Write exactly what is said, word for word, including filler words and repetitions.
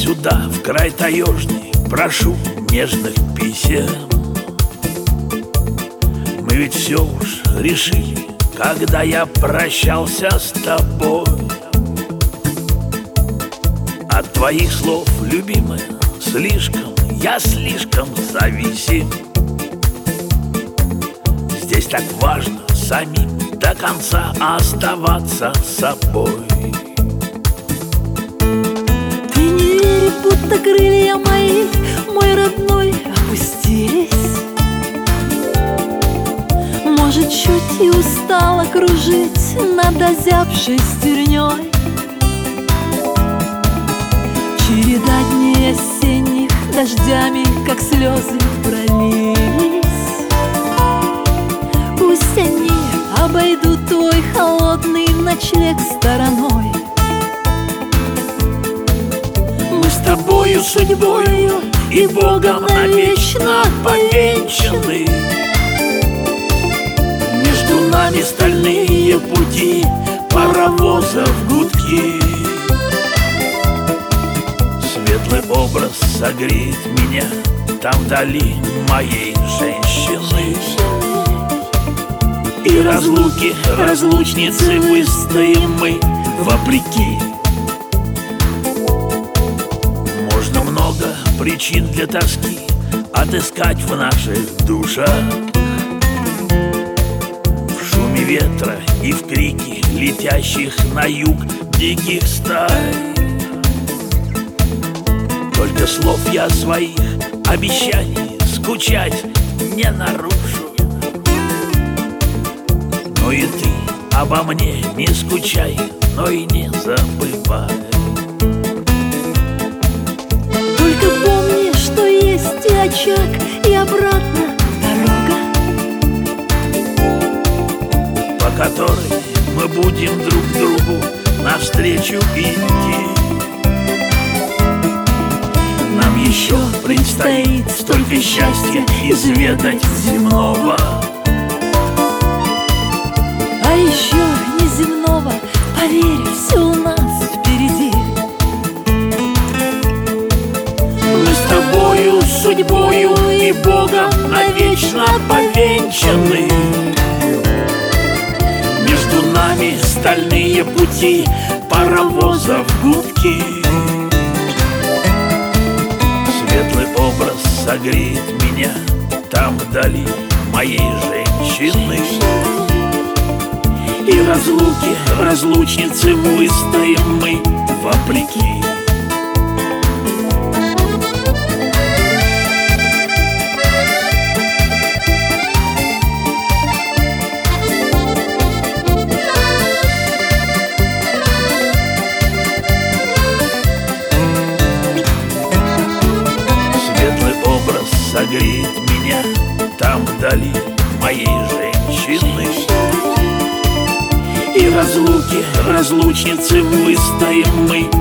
сюда, в край таежный, прошу нежных писем. Мы ведь все уж решили, когда я прощался с тобой. От твоих слов, любимая, слишком, я слишком зависим. Здесь так важно самим до конца оставаться собой. Ты не веришь, будто крылья мои, мой родной, опустились. Может, чуть и устала кружить над озябшей стерней. Череда дней осенних дождями, как слезы, пролились. Пусть они обойдут твой холодный ночлег стороной. Мы с тобою судьбою и Богом навечно повенчаны. Между нами стальные пути, паровозов гудки. Светлый образ согреет меня там вдали моей женщины. И разлуки, разлучницы выстоим мы вопреки. Можно много причин для тоски отыскать в наших душах. В шуме ветра и в крике летящих на юг диких стай. Только слов я своих обещаний скучать не нарушу. Но и ты обо мне не скучай, но и не забывай. Только помни, что есть и очаг, и обратно дорога, по которой мы будем друг другу навстречу идти. Нам еще предстоит столько счастья изведать земного. а еще неземного, поверь, все у нас впереди. Мы с тобою, судьбою и Богом навечно повенчаны. Между нами стальные пути, паровозов гудки. Светлый образ согреет меня там вдали моей женщины. И разлуки, разлучницы выстоим мы вопреки. Светлый образ согреет меня там вдали моей женщины. И разлуки, разлучницы выстоим мы